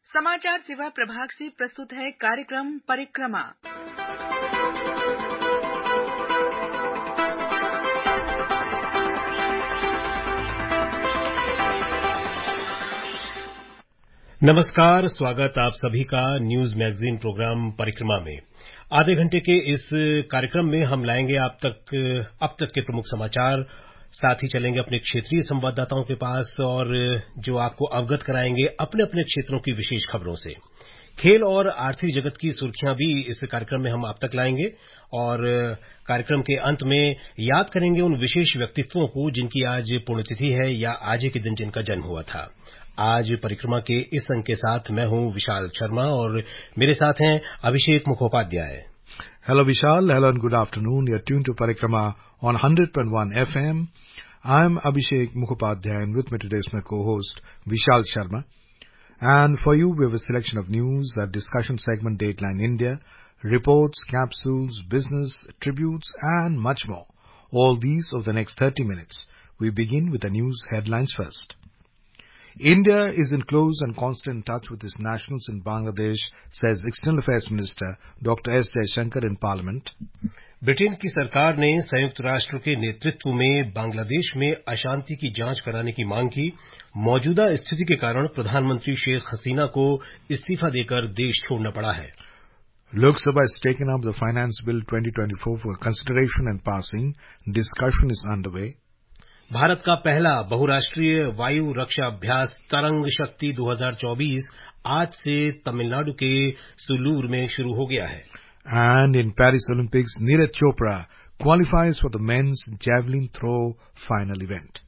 समाचार सेवा प्रभाग से प्रस्तुत है कार्यक्रम परिक्रमा। नमस्कार, स्वागत आप सभी का न्यूज मैगजीन प्रोग्राम परिक्रमा में। आधे घंटे के इस कार्यक्रम में हम लाएंगे अब तक के प्रमुख समाचार, साथ ही चलेंगे अपने क्षेत्रीय संवाददाताओं के पास और जो आपको अवगत कराएंगे अपने अपने क्षेत्रों की विशेष खबरों से। खेल और आर्थिक जगत की सुर्खियां भी इस कार्यक्रम में हम आप तक लाएंगे और कार्यक्रम के अंत में याद करेंगे उन विशेष व्यक्तित्वों को जिनकी आज पुण्यतिथि है या आज ही के दिन जिनका जन्म हुआ था। आज परिक्रमा के इस अंक के साथ मैं हूं विशाल शर्मा और मेरे साथ हैं Abhishek Mukhopadhyay. Hello Vishal, hello and good afternoon. You're tuned to Parikrama on 100.1 FM. I'm Abhishek Mukhopadhyay and with me today is my co-host Vishal Sharma. And for you we have a selection of news, a discussion segment Dateline India, reports, capsules, business, tributes and much more. All these over the next 30 minutes. We begin with the news headlines first. India is in close and constant touch with its nationals in Bangladesh, says External Affairs Minister Dr. S. Jaishankar in Parliament. Britain की सरकार ने संयुक्त राष्ट्र के नेतृत्व में बांग्लादेश में अशांति की जांच कराने की मांग की। मौजूदा स्थिति के कारण प्रधानमंत्री शेख हसीना को इस्तीफा देकर देश छोड़ना पड़ा है। Lok Sabha has taken up the Finance Bill 2024 for consideration and passing. Discussion is underway. Bharat का पहला बहुराष्ट्रीय वायु रक्षा अभ्यास तरंग शक्ति 2024 आज से तमिलनाडु के सुलूर में शुरू हो गया है। And in Paris Olympics, Neeraj Chopra qualifies for the men's javelin throw final event.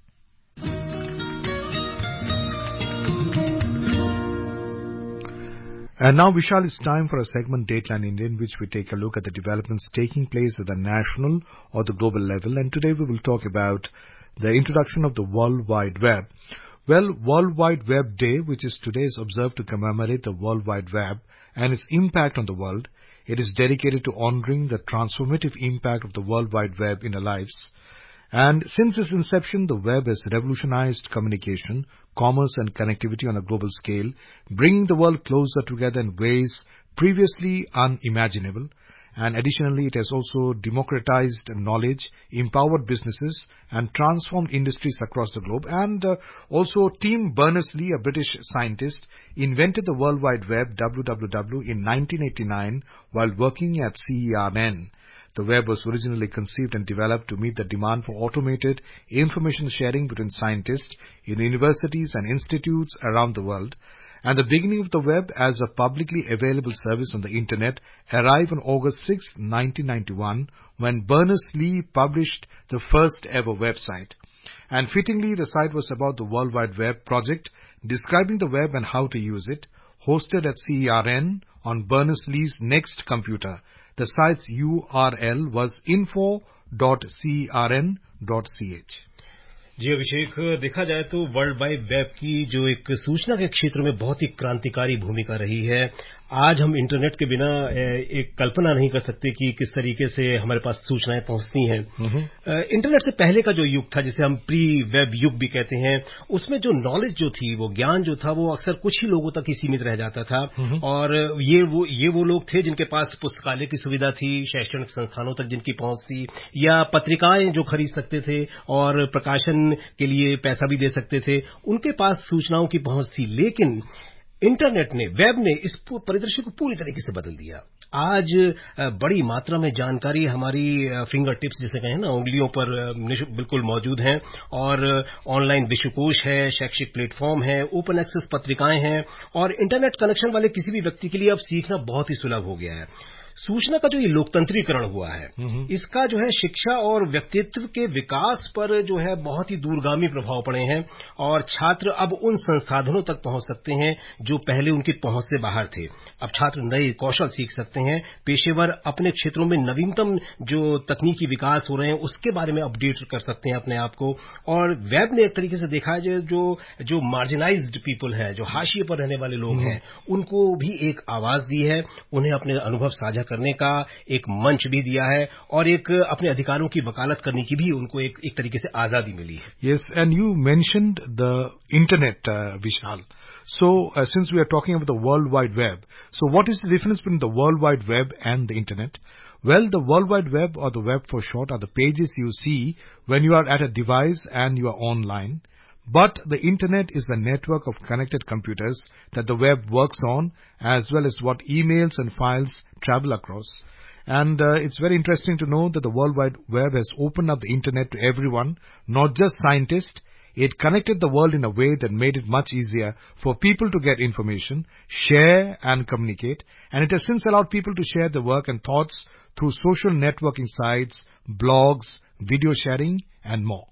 And now, Vishal, it's time for a segment Dateline India in which we take a look at the developments taking place at the national or the global level. And today we will talk about the introduction of the World Wide Web. Well, World Wide Web Day, which is today, is observed to commemorate the World Wide Web and its impact on the world. It is dedicated to honoring the transformative impact of the World Wide Web in our lives. And since its inception, the web has revolutionized communication, commerce and connectivity on a global scale, bringing the world closer together in ways previously unimaginable. And additionally, it has also democratized knowledge, empowered businesses, and transformed industries across the globe. And also, Tim Berners-Lee, a British scientist, invented the World Wide Web, WWW, in 1989 while working at CERN. The web was originally conceived and developed to meet the demand for automated information sharing between scientists in universities and institutes around the world. And the beginning of the web as a publicly available service on the Internet arrived on August 6, 1991, when Berners-Lee published the first ever website. And fittingly, the site was about the World Wide Web project, describing the web and how to use it, hosted at CERN on Berners-Lee's next computer. The site's URL was info.cern.ch. जी अभिषेक, देखा जाए तो world Wide web की जो एक सूचना के क्षेत्र में बहुत ही क्रांतिकारी भूमिका रही है। आज हम इंटरनेट के बिना एक कल्पना नहीं कर सकते कि किस तरीके से हमारे पास सूचनाएं पहुंचती हैं। इंटरनेट से पहले का जो युग था, जिसे हम प्री वेब युग भी कहते हैं, उसमें जो नॉलेज जो थी, वो ज्ञान जो था, वो अक्सर कुछ ही लोगों तक ही सीमित रह जाता था। और ये वो लोग थे जिनके पास पुस्तकालय की सुविधा थी, शैक्षणिक संस्थानों तक जिनकी पहुंच थी, या पत्रिकाएं जो खरीद सकते थे और प्रकाशन के लिए पैसा भी दे सकते थे, उनके पास सूचनाओं की पहुंच थी। लेकिन इंटरनेट ने, वेब ने इस परिदृश्य को पूरी तरीके से बदल दिया। आज बड़ी मात्रा में जानकारी हमारी फिंगर टिप्स जिसे कहें ना, उंगलियों पर बिल्कुल मौजूद हैं। और ऑनलाइन विश्वकोश है, शैक्षिक प्लेटफॉर्म है, ओपन एक्सेस पत्रिकाएं हैं और इंटरनेट कनेक्शन वाले किसी भी व्यक्ति के लिए अब सीखना बहुत ही सुलभ हो गया है। सूचना का जो ये लोकतंत्रीकरण हुआ है, इसका जो है शिक्षा और व्यक्तित्व के विकास पर जो है बहुत ही दूरगामी प्रभाव पड़े हैं और छात्र अब उन संसाधनों तक पहुंच सकते हैं जो पहले उनकी पहुंच से बाहर थे। अब छात्र नए कौशल सीख सकते हैं, पेशेवर अपने क्षेत्रों में नवीनतम जो तकनीकी विकास हो रहे हैं उसके बारे में अपडेट कर सकते हैं अपने आप को। और वेब ने एक तरीके से देखा है जो मार्जिनाइज्ड पीपल है, जो हाशिए पर रहने वाले लोग हैं, उनको भी एक आवाज दी है, उन्हें अपने अनुभव साझा करने का एक मंच भी दिया है और एक अपने अधिकारों की वकालत करने की भी उनको एक तरीके से आजादी मिली है। Yes, and you mentioned the internet, Vishal. So, since we are talking about the World Wide Web, so what is the difference between the World Wide Web and the Internet? Well, the World Wide Web, or the web for short, are the pages you see when you are at a device and you are online. But the Internet is the network of connected computers that the web works on, as well as what emails and files travel across. And it's very interesting to know that the World Wide Web has opened up the Internet to everyone, not just scientists. It connected the world in a way that made it much easier for people to get information, share and communicate, and it has since allowed people to share their work and thoughts through social networking sites, blogs, video sharing, and more.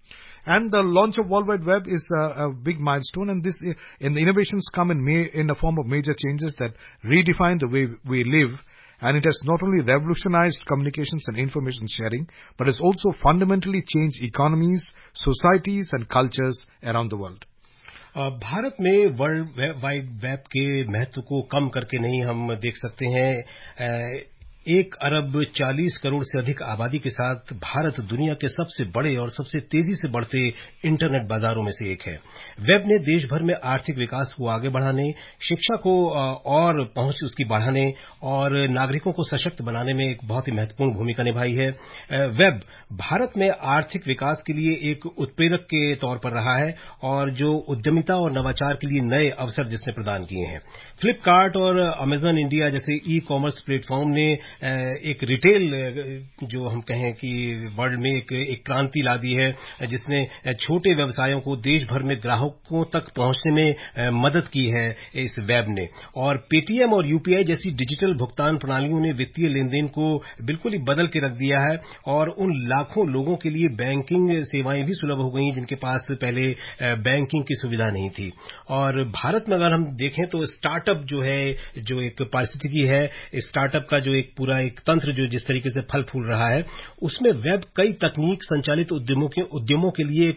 And the launch of World Wide Web is a big milestone, and the innovations come in the form of major changes that redefine the way we live. And it has not only revolutionized communications and information sharing, but has also fundamentally changed economies, societies and cultures around the world. Bharat में world Wide web के महत्व को कम करके नहीं हम देख सकते हैं। 1 अरब 40 करोड़ से अधिक आबादी के साथ भारत दुनिया के सबसे बड़े और सबसे तेजी से बढ़ते इंटरनेट बाजारों में से एक है। वेब ने देश भर में आर्थिक विकास को आगे बढ़ाने, शिक्षा को और पहुंच उसकी बढ़ाने और नागरिकों को सशक्त बनाने में एक बहुत ही महत्वपूर्ण भूमिका निभाई है। वेब भारत में आर्थिक विकास के लिए एक उत्प्रेरक के तौर पर रहा है और जो उद्यमिता और नवाचार के लिए नए अवसर जिसने प्रदान किए हैं। फ्लिपकार्ट और अमेजन इंडिया जैसे ई कॉमर्स प्लेटफॉर्म ने एक रिटेल जो हम कहें कि वर्ल्ड में एक क्रांति ला दी है, जिसने छोटे व्यवसायों को देश भर में ग्राहकों तक पहुंचने में मदद की है इस वेब ने। और पेटीएम और यूपीआई जैसी डिजिटल भुगतान प्रणालियों ने वित्तीय लेन-देन को बिल्कुल ही बदल के रख दिया है और उन लाखों लोगों के लिए बैंकिंग सेवाएं भी सुलभ हो गई जिनके पास पहले बैंकिंग की सुविधा नहीं थी। और भारत में अगर हम देखें तो स्टार्टअप जो है, जो एक पारिस्थितिकी है, स्टार्टअप का जो एक पूरा एक तंत्र जो जिस तरीके से फल फूल रहा है, उसमें वेब कई तकनीक संचालित उद्यमों के लिए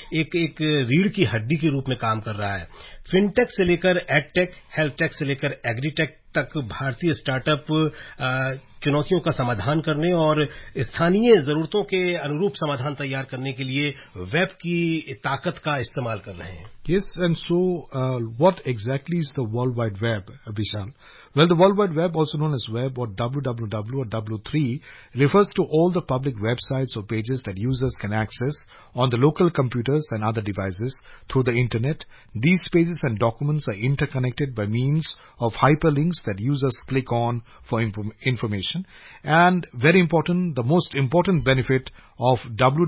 एक रीढ़ की हड्डी के रूप में काम कर रहा है। फिनटेक से लेकर एडटेक, हेल्थटेक से लेकर एग्रीटेक तक भारतीय स्टार्टअप चुनौतियों का समाधान करने और स्थानीय जरूरतों के अनुरूप समाधान तैयार करने के लिए वेब की ताकत का इस्तेमाल कर रहे हैं। Yes, and so what exactly is the World Wide Web, Vishal? Well, the World Wide Web, also known as Web or WWW or W3, refers to all the public websites or pages that users can access on the local computers and other devices through the Internet. These pages and documents are interconnected by means of hyperlinks that users click on for information. And very important, the most important benefit of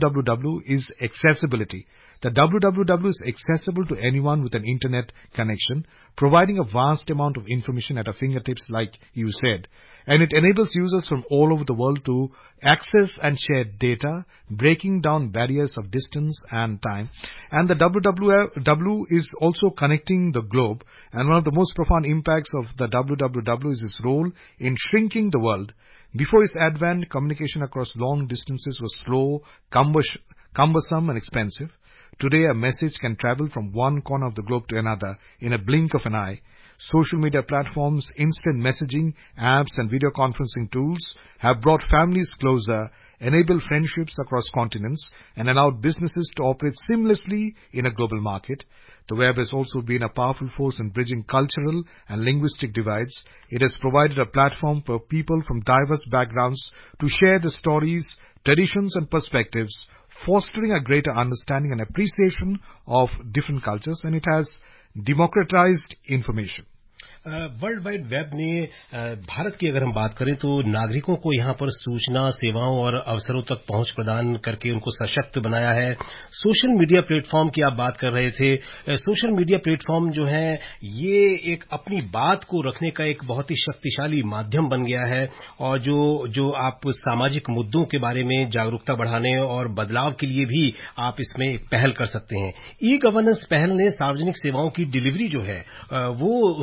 WWW is accessibility. The WWW is accessible to anyone with an internet connection, providing a vast amount of information at our fingertips, like you said. And it enables users from all over the world to access and share data, breaking down barriers of distance and time. And the WWW is also connecting the globe. And one of the most profound impacts of the WWW is its role in shrinking the world. Before its advent, communication across long distances was slow, cumbersome and expensive. Today, a message can travel from one corner of the globe to another in a blink of an eye. Social media platforms, instant messaging, apps and video conferencing tools have brought families closer, enabled friendships across continents, and allowed businesses to operate seamlessly in a global market. The web has also been a powerful force in bridging cultural and linguistic divides. It has provided a platform for people from diverse backgrounds to share their stories, traditions and perspectives, fostering a greater understanding and appreciation of different cultures, and it has democratized information. World Wide Web ने भारत की अगर हम बात करें तो नागरिकों को यहां पर सूचना, सेवाओं और अवसरों तक पहुंच प्रदान करके उनको सशक्त बनाया है। सोशल मीडिया प्लेटफॉर्म की आप बात कर रहे थे। सोशल मीडिया प्लेटफॉर्म जो है ये एक अपनी बात को रखने का एक बहुत ही शक्तिशाली माध्यम बन गया है और जो आप सामाजिक मुद्दों के बारे में जागरूकता बढ़ाने और बदलाव के लिए भी आप इसमें एक पहल कर सकते हैं। ई गवर्नेंस पहल ने सार्वजनिक सेवाओं की डिलीवरी जो है वो उसमें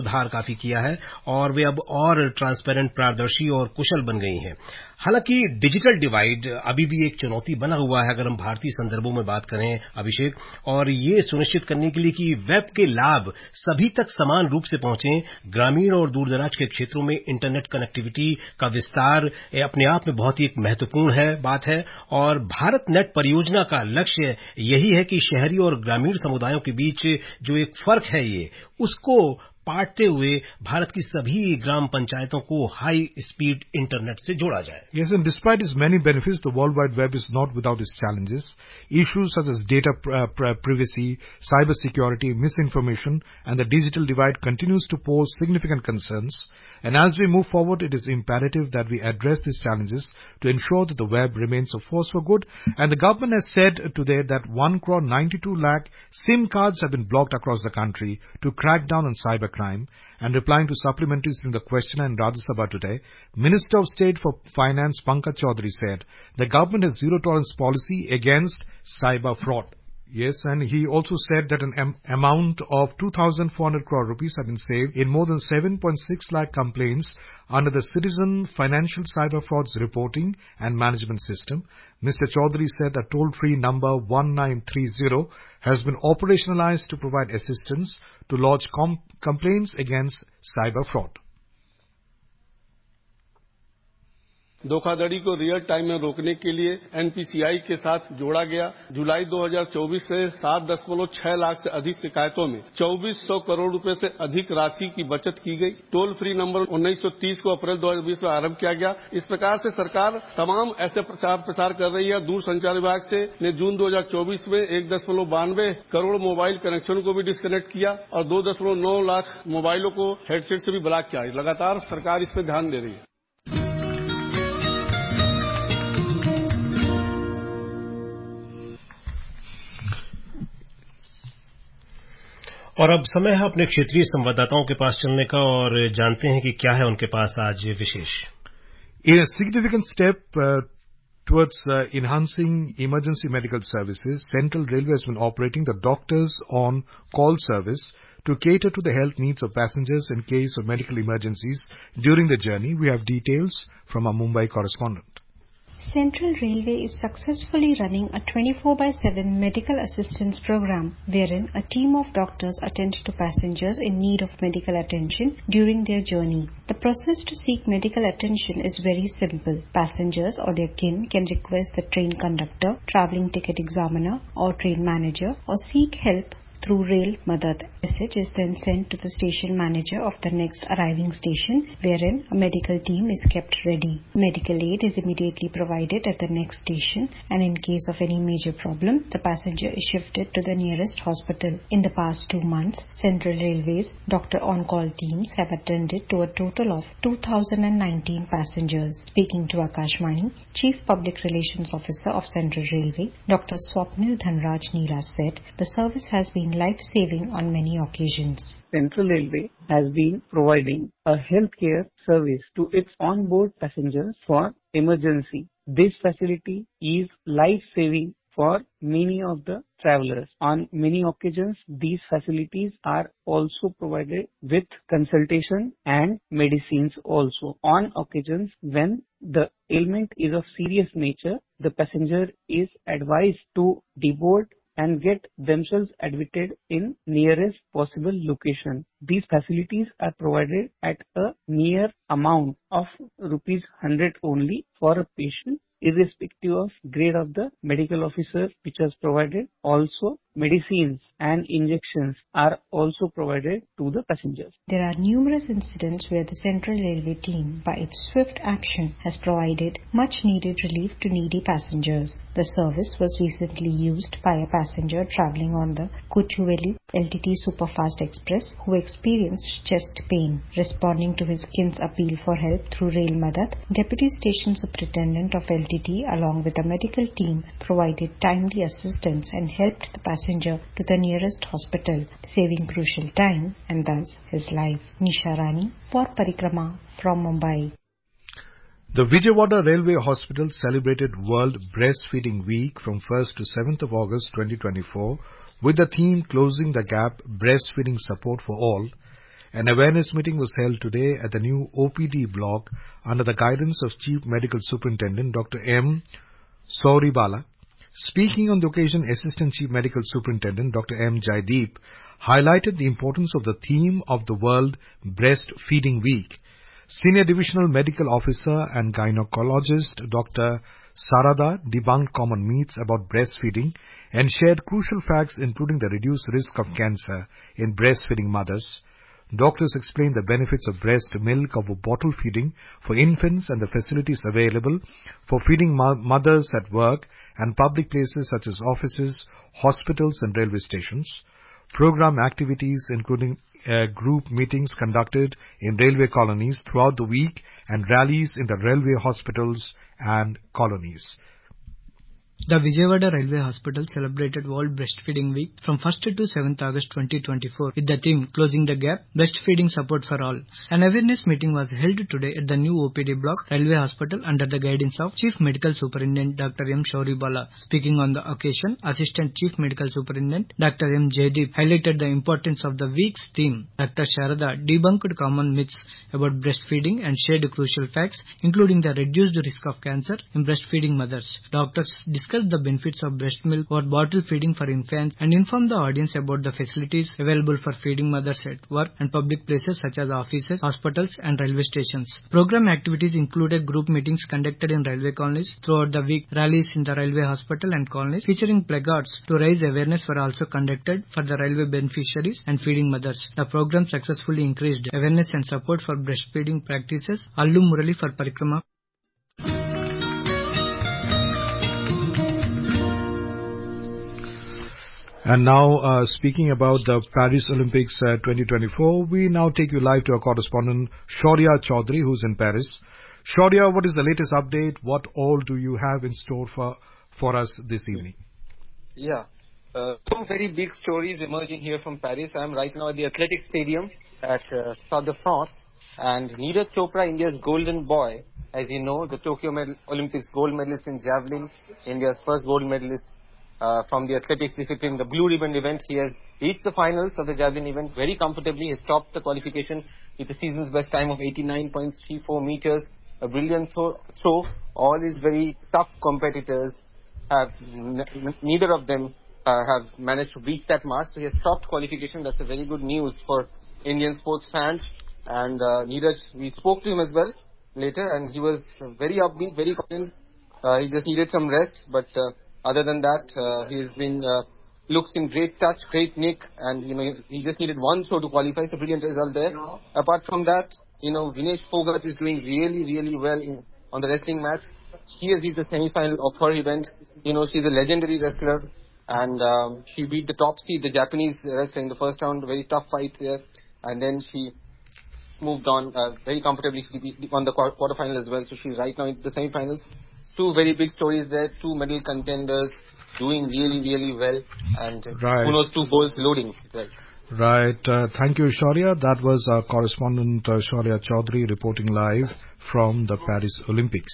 सुधार काफी किया है और वे अब और ट्रांसपेरेंट, पारदर्शी और कुशल बन गई हैं। हालांकि डिजिटल डिवाइड अभी भी एक चुनौती बना हुआ है अगर हम भारतीय संदर्भों में बात करें, अभिषेक, और ये सुनिश्चित करने के लिए कि वेब के लाभ सभी तक समान रूप से पहुंचें, ग्रामीण और दूरदराज के क्षेत्रों में इंटरनेट कनेक्टिविटी का विस्तार अपने आप में बहुत ही एक महत्वपूर्ण बात है और भारत नेट परियोजना का लक्ष्य यही है कि शहरी और ग्रामीण समुदायों के बीच जो एक फर्क है ये उसको पाटते हुए भारत की सभी ग्राम पंचायतों को हाई स्पीड इंटरनेट से जोड़ा जाए। Yes, and despite its many benefits, the World Wide Web is not without its challenges. Issues such as data privacy, cyber security, misinformation, and the digital divide continues to pose significant concerns. And as we move forward, it is imperative that we address these challenges to ensure that the web remains a force for good. And the government has said today that 1.92 lakh SIM cards have been blocked across the country to crack down on cybercrime. And replying to supplementaries in the question in Rajya Sabha today, Minister of State for Finance Pankaj Chaudhary said the government has zero tolerance policy against cyber fraud. Yes, and he also said that an amount of 2,400 crore rupees have been saved in more than 7.6 lakh complaints under the Citizen Financial Cyber Frauds Reporting and Management System. Mr. Chaudhary said a toll-free number 1930 has been operationalized to provide assistance to lodge complaints against cyber fraud. धोखाधड़ी को real time में रोकने के लिए NPCI के साथ जोड़ा गया। जुलाई 2024 से 7.6 लाख से अधिक शिकायतों में 2400 करोड़ रुपए से अधिक राशि की बचत की गई। टोल फ्री नंबर 1930 को अप्रैल 2020 में आरंभ किया गया। इस प्रकार से सरकार तमाम ऐसे प्रचार कर रही है। दूरसंचार विभाग ने जून 2024 में 1.92 करोड़ मोबाइल कनेक्शन को भी डिस्कनेक्ट किया और 2.9 लाख मोबाइलों को हेडसेट से भी ब्लॉक किया। लगातार सरकार इस पर ध्यान दे रही है। और अब समय है अपने क्षेत्रीय संवाददाताओं के पास चलने का और जानते हैं कि क्या है उनके पास आज विशेष। In a significant step towards enhancing emergency medical services, Central Railway has been operating the Doctors on Call service to cater to the health needs of passengers in case of medical emergencies during the journey. We have details from our Mumbai correspondent. Central Railway is successfully running a 24/7 medical assistance program wherein a team of doctors attend to passengers in need of medical attention during their journey. The process to seek medical attention is very simple. Passengers or their kin can request the train conductor, travelling ticket examiner or train manager or seek help through Rail Madad. Message is then sent to the station manager of the next arriving station wherein a medical team is kept ready. Medical aid is immediately provided at the next station and in case of any major problem, the passenger is shifted to the nearest hospital. In the past 2 months, Central Railway's Doctor on-Call teams have attended to a total of 2,019 passengers. Speaking to Akashvani, Chief Public Relations Officer of Central Railway, Dr. Swapnil Dhanraj Neela said the service has been life-saving on many occasions. Central Railway has been providing a healthcare service to its on-board passengers for emergency. This facility is life-saving for many of the travelers. On many occasions, these facilities are also provided with consultation and medicines also. On occasions when the ailment is of serious nature, the passenger is advised to deboard and get themselves admitted in nearest possible location. These facilities are provided at a mere amount of rupees 100 only for a patient, irrespective of grade of the medical officer which has provided. Also, medicines and injections are also provided to the passengers. There are numerous incidents where the Central Railway team, by its swift action, has provided much needed relief to needy passengers. The service was recently used by a passenger travelling on the Kochuveli LTT Superfast Express who experienced chest pain. Responding to his kin's appeal for help through Rail Madad, Deputy Station Superintendent of LTT along with a medical team provided timely assistance and helped the passenger to the nearest hospital, saving crucial time and thus his life. Nisha Rani for Parikrama from Mumbai. The Vijayawada Railway Hospital celebrated World Breastfeeding Week from 1st to 7th of August 2024 with the theme Closing the Gap, Breastfeeding Support for All. An awareness meeting was held today at the new OPD block under the guidance of Chief Medical Superintendent Dr. M. Sauribala. Speaking on the occasion, Assistant Chief Medical Superintendent Dr. M. Jaideep highlighted the importance of the theme of the World Breastfeeding Week. Senior Divisional Medical Officer and Gynecologist Dr. Sarada debunked common myths about breastfeeding and shared crucial facts including the reduced risk of cancer in breastfeeding mothers. Doctors explained the benefits of breast milk over bottle feeding for infants and the facilities available for feeding mothers at work and public places such as offices, hospitals and railway stations. Program activities including group meetings conducted in railway colonies throughout the week and rallies in the railway hospitals and colonies. The Vijayawada Railway Hospital celebrated World Breastfeeding Week from 1st to 7th August 2024 with the theme Closing the Gap, Breastfeeding Support for All. An awareness meeting was held today at the new OPD block, Railway Hospital under the guidance of Chief Medical Superintendent Dr. M. Sauribala. Speaking on the occasion, Assistant Chief Medical Superintendent Dr. M. Jaideep highlighted the importance of the week's theme. Dr. Sharada debunked common myths about breastfeeding and shared crucial facts including the reduced risk of cancer in breastfeeding mothers. Doctors discussed the benefits of breast milk or bottle feeding for infants and inform the audience about the facilities available for feeding mothers at work and public places such as offices, hospitals and railway stations. Program activities included group meetings conducted in railway colonies throughout the week. Rallies in the railway hospital and colonies featuring placards to raise awareness were also conducted for the railway beneficiaries and feeding mothers. The program successfully increased awareness and support for breastfeeding practices. Allu Murali for Parikrama. And now, speaking about the Paris Olympics 2024, we now take you live to our correspondent Shaurya Chaudhary, who's in Paris. Shaurya, what is the latest update? What all do you have in store for us this evening? Yeah, two very big stories emerging here from Paris. I am right now at the Athletics Stadium at Stade de France, and Neeraj Chopra, India's golden boy, as you know, the Tokyo Olympics gold medalist in javelin, India's first gold medalist from the athletics discipline, the blue ribbon event. He has reached the finals of the javelin event very comfortably. He has topped the qualification with the season's best time of 89.34 meters. A brilliant throw. All his very tough competitors have, neither of them have managed to reach that mark. So he has topped qualification. That's a very good news for Indian sports fans. And Neeraj, we spoke to him as well later, and he was very upbeat, very confident. He just needed some rest, but other than that, he's been looks in great touch, great nick, and he just needed one throw to qualify. So brilliant result there. Apart from that, Vinesh Fogart is doing really well on the wrestling match. She has reached the semi-final of her event. She's a legendary wrestler, and she beat the top seed, the Japanese wrestler, in the first round. A very tough fight there, and then she moved on very comfortably. She won the quarterfinal as well. So she's right now in the semi-finals. Two very big stories there, two medal contenders doing really well, and who knows, two goals loading. Right. Thank you, Shaurya. That was our correspondent Shaurya Chaudhary reporting live from the Paris Olympics.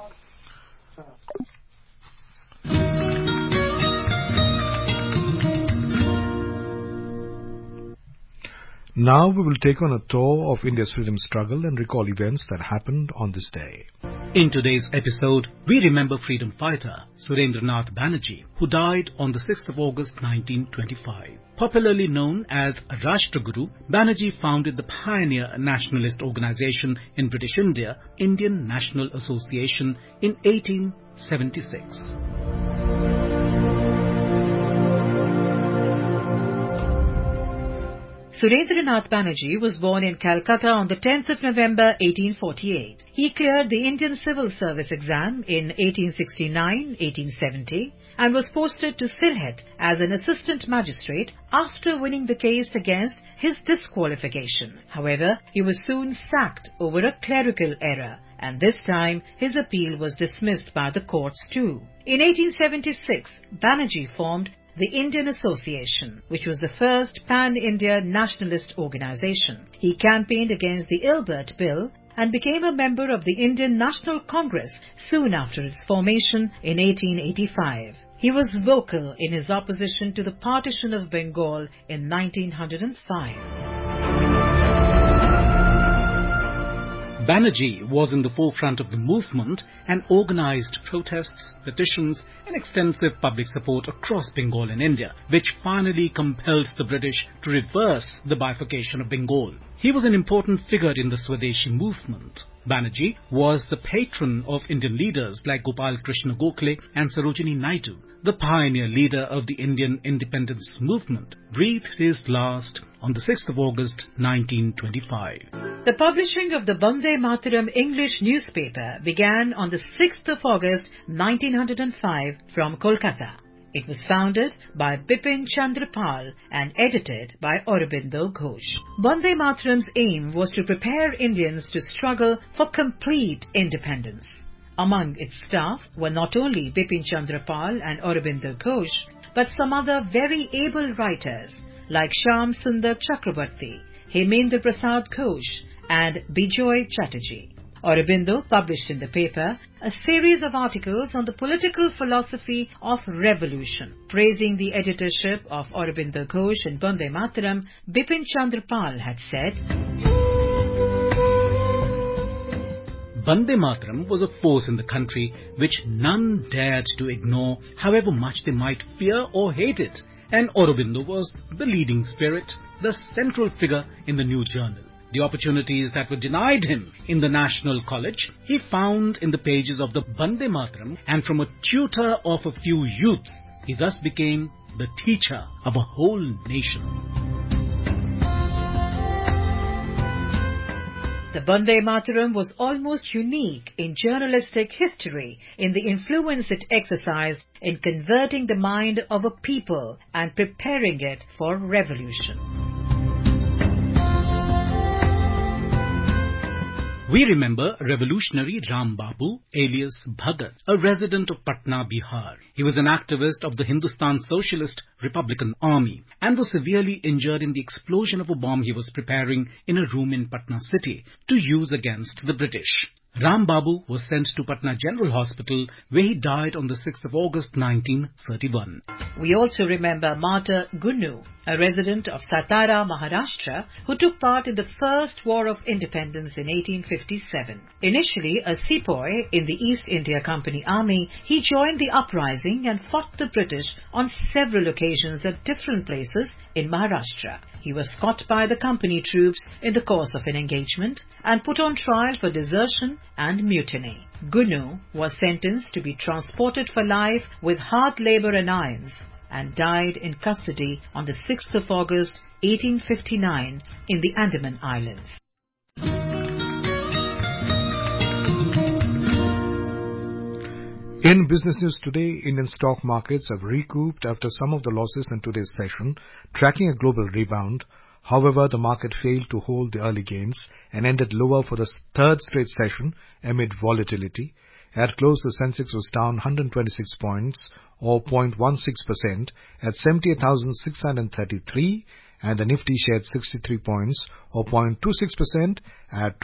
Now we will take on a tour of India's freedom struggle and recall events that happened on this day. In today's episode, we remember freedom fighter Surendranath Banerjee, who died on the 6th of August 1925. Popularly known as Rashtraguru, Banerjee founded the pioneer nationalist organization in British India, Indian National Association, in 1876. Surendranath Banerjee was born in Calcutta on the 10th of November 1848. He cleared the Indian Civil Service exam in 1869-1870 and was posted to Sylhet as an assistant magistrate after winning the case against his disqualification. However, he was soon sacked over a clerical error, and this time his appeal was dismissed by the courts too. In 1876, Banerjee formed the Indian Association, which was the first pan-India nationalist organization. He campaigned against the Ilbert Bill and became a member of the Indian National Congress soon after its formation in 1885. He was vocal in his opposition to the partition of Bengal in 1905. Banerjee was in the forefront of the movement and organized protests, petitions and extensive public support across Bengal and India, which finally compelled the British to reverse the bifurcation of Bengal. He was an important figure in the Swadeshi movement. Banerjee was the patron of Indian leaders like Gopal Krishna Gokhale and Sarojini Naidu. The pioneer leader of the Indian independence movement breathed his last on the 6th of August 1925. The publishing of the Vande Mataram English newspaper began on the 6th of August 1905 from Kolkata. It was founded by Bipin Chandra Pal and edited by Aurobindo Ghosh. Vande Mataram's aim was to prepare Indians to struggle for complete independence. Among its staff were not only Bipin Chandra Pal and Aurobindo Ghosh, but some other very able writers like Shyam Sundar Chakrabarti, Hemendra Prasad Ghosh and Bijoy Chatterjee. Aurobindo published in the paper a series of articles on the political philosophy of revolution. Praising the editorship of Aurobindo Ghosh and Vande Mataram, Bipin Chandra Pal had said, Vande Mataram was a force in the country which none dared to ignore, however much they might fear or hate it, and Aurobindo was the leading spirit, the central figure in the new journal. The opportunities that were denied him in the National College, he found in the pages of the Vande Mataram, and from a tutor of a few youths, he thus became the teacher of a whole nation. The Vande Mataram was almost unique in journalistic history in the influence it exercised in converting the mind of a people and preparing it for revolution. We remember revolutionary Ram Babu, alias Bhagat, a resident of Patna, Bihar. He was an activist of the Hindustan Socialist Republican Army and was severely injured in the explosion of a bomb he was preparing in a room in Patna city to use against the British. Ram Babu was sent to Patna General Hospital, where he died on the 6th of August 1931. We also remember Martyr Gunnu, a resident of Satara, Maharashtra, who took part in the First War of Independence in 1857. Initially a sepoy in the East India Company Army, he joined the uprising and fought the British on several occasions at different places in Maharashtra. He was caught by the company troops in the course of an engagement and put on trial for desertion and mutiny. Gunnu was sentenced to be transported for life with hard labour and irons and died in custody on the 6th of August 1859 in the Andaman Islands. In business news today, Indian stock markets have recouped after some of the losses in today's session, tracking a global rebound. However, the market failed to hold the early gains and ended lower for the third straight session amid volatility. At close, the Sensex was down 126 points or 0.16% at 78,633, and the Nifty shed 63 points or 0.26% at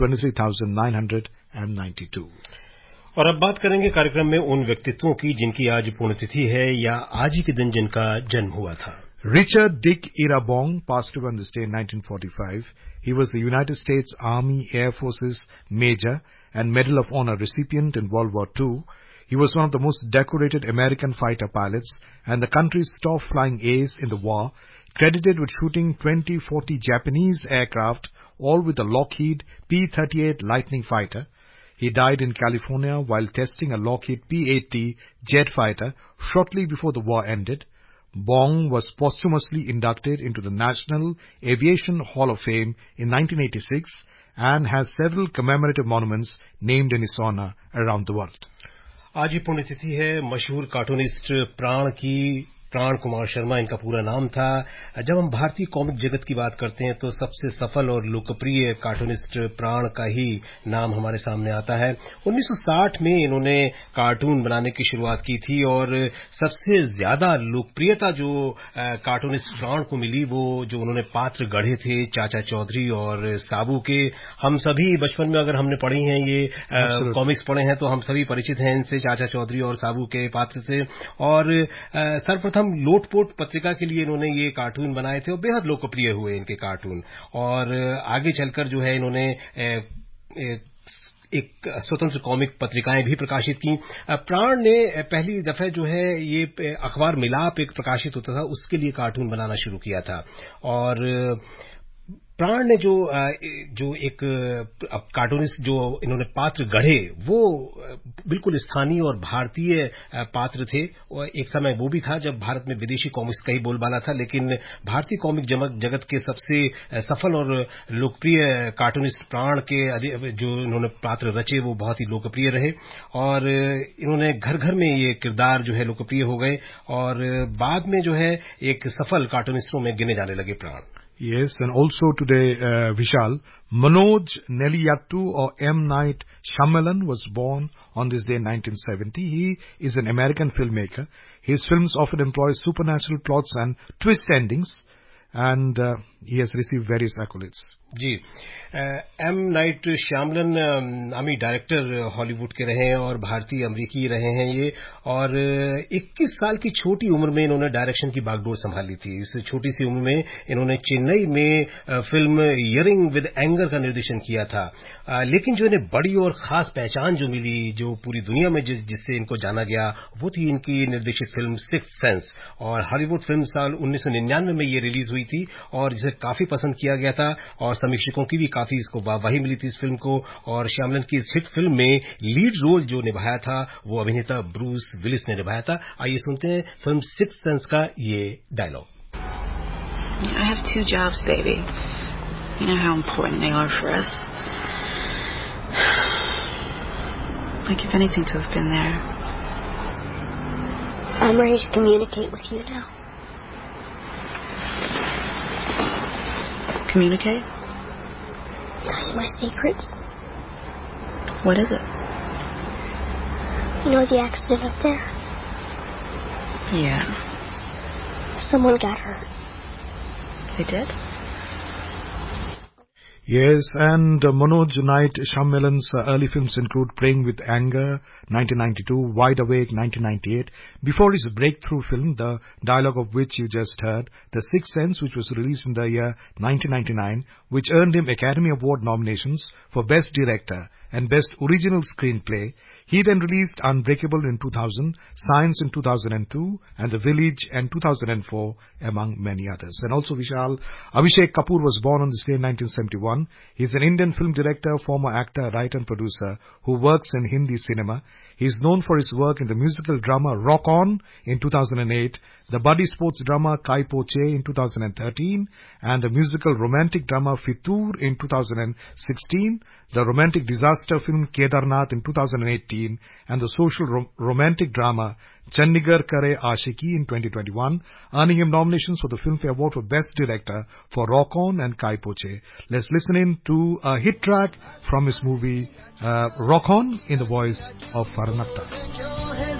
23,992. और अब बात करेंगे कार्यक्रम में उन व्यक्तित्वों की जिनकी आज पुण्यतिथि है या आज ही के दिन जिनका जन्म हुआ था. Richard Dick Irabong passed away on this day in 1945. He was the United States Army Air Forces Major and Medal of Honor recipient in World War II. He was one of the most decorated American fighter pilots and the country's top flying ace in the war, credited with shooting 20-40 Japanese aircraft, all with the Lockheed P-38 Lightning fighter. He died in California while testing a Lockheed P-80 jet fighter shortly before the war ended. Bong was posthumously inducted into the National Aviation Hall of Fame in 1986 and has several commemorative monuments named in his honor around the world. आज ही पुण्यतिथि है मशहूर cartoonist प्राण कुमार शर्मा इनका पूरा नाम था. जब हम भारतीय कॉमिक जगत की बात करते हैं तो सबसे सफल और लोकप्रिय कार्टूनिस्ट प्राण का ही नाम हमारे सामने आता है. 1960 में इन्होंने कार्टून बनाने की शुरुआत की थी और सबसे ज्यादा लोकप्रियता जो कार्टूनिस्ट प्राण को मिली वो जो उन्होंने पात्र गढ़े थे चाचा चौधरी और साबू के. हम सभी बचपन में अगर हमने पढ़ी हैं ये कॉमिक्स पढ़े हैं तो हम सभी परिचित हैं इनसे, चाचा चौधरी और साबू के पात्र से. और सर्वप्रथम लोटपोट पत्रिका के लिए इन्होंने ये कार्टून बनाए थे और बेहद लोकप्रिय हुए इनके कार्टून. और आगे चलकर जो है इन्होंने एक स्वतंत्र कॉमिक पत्रिकाएं भी प्रकाशित की। प्राण ने पहली दफा जो है ये अखबार मिलाप एक प्रकाशित होता था, उसके लिए कार्टून बनाना शुरू किया था। और प्राण ने जो एक कार्टूनिस्ट जो इन्होंने पात्र गढ़े वो बिल्कुल स्थानीय और भारतीय पात्र थे। और एक समय वो भी था जब भारत में विदेशी कॉमिक्स का ही बोलबाला था, लेकिन भारतीय कॉमिक जगत के सबसे सफल और लोकप्रिय कार्टूनिस्ट प्राण के जो इन्होंने पात्र रचे वो बहुत ही लोकप्रिय रहे। और इन्होंने घर घर में ये किरदार जो है लोकप्रिय हो गए और बाद में जो है एक सफल कार्टूनिस्टों में गिने जाने लगे प्राण। Yes, and also today, Vishal, Manoj Neliyattu or M. Night Shyamalan was born on this day in 1970. He is an American filmmaker. His films often employ supernatural plots and twist endings, and he has received various accolades. जी, M Night Shyamalan नामी director Hollywood के रहे हैं और भारतीय अमेरिकी रहे हैं ये। और 21 साल की छोटी उम्र में इन्होंने डायरेक्शन की बागडोर संभाली थी। इस छोटी सी उम्र में इन्होंने चेन्नई में फिल्म हियरिंग विद एंगर का निर्देशन किया था। लेकिन जो इन्हें बड़ी और खास पहचान जो मिली, जो पूरी दुनिया में जिससे इनको जाना गया, वो थी इनकी निर्देशित फिल्म सिक्स्थ सेंस। और हॉलीवुड फिल्म साल 1999 में ये रिलीज हुई थी और जिसे काफी पसंद किया गया था और समीक्षकों की भी काफी इसको वाहवाही मिली थी इस फिल्म को। और श्यामलन की इस हिट फिल्म में लीड रोल जो निभाया था वो अभिनेता ब्रूस विलिस ने निभाया था। आइए सुनते हैं फिल्म सिक्स्थ सेंस का ये dialogue. I have 2 jobs, baby. You know how important they are for us. I'd give anything to have been there. I'm ready to communicate with you now. Communicate? Tell you my secrets. What is it? You know the accident up there? Yeah. Someone got hurt. They did? Yes, and Manoj Night Shyamalan's early films include Praying with Anger, 1992, Wide Awake, 1998. Before his breakthrough film, the dialogue of which you just heard, The Sixth Sense, which was released in the year 1999, which earned him Academy Award nominations for Best Director and Best Original Screenplay. He then released Unbreakable in 2000, Science in 2002, and The Village in 2004, among many others. And also Vishal, Abhishek Kapoor was born on this day in 1971. He is an Indian film director, former actor, writer and producer who works in Hindi cinema. He is known for his work in the musical drama Rock On in 2008, the buddy sports drama Kai Po Che in 2013, and the musical romantic drama Fitur in 2016, the romantic disaster film Kedarnath in 2018, and the social romantic drama Chandigarh Kare Aashiki in 2021, earning him nominations for the Filmfare Award for Best Director for Rock On and Kai Po Che. Let's listen in to a hit track from his movie Rock On in the voice of Farhan Akhtar.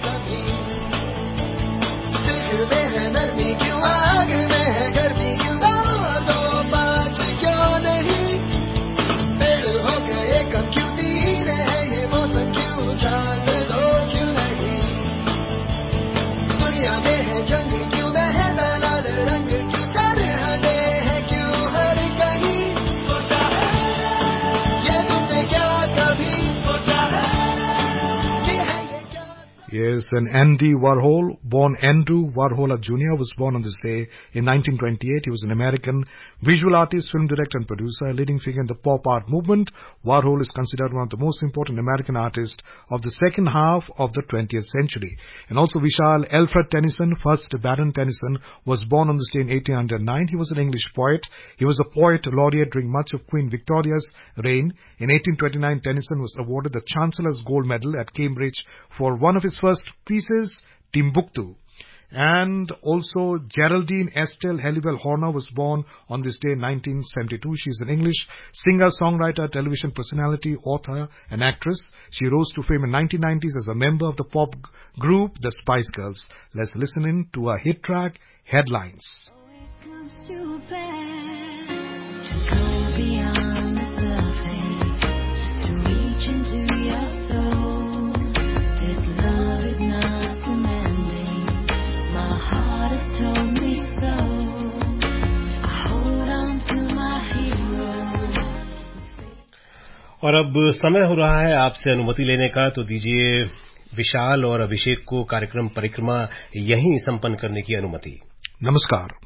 Yes, and Andy Warhol, born Andrew Warhol Jr., was born on this day in 1928. He was an American visual artist, film director and producer, a leading figure in the pop art movement. Warhol is considered one of the most important American artists of the second half of the 20th century. And also Vishal, Alfred Tennyson, first Baron Tennyson, was born on this day in 1809. He was an English poet. He was a poet laureate during much of Queen Victoria's reign. In 1829, Tennyson was awarded the Chancellor's Gold Medal at Cambridge for one of his first pieces, Timbuktu. And also Geraldine Estelle Halliwell Horner was born on this day in 1972. She is an English singer, songwriter, television personality, author and actress. She rose to fame in 1990s as a member of the pop group The Spice Girls. Let's listen in to a hit track, Headlines. और अब समय हो रहा है आपसे अनुमति लेने का, तो दीजिए विशाल और अभिषेक को कार्यक्रम परिक्रमा यहीं संपन्न करने की अनुमति। नमस्कार।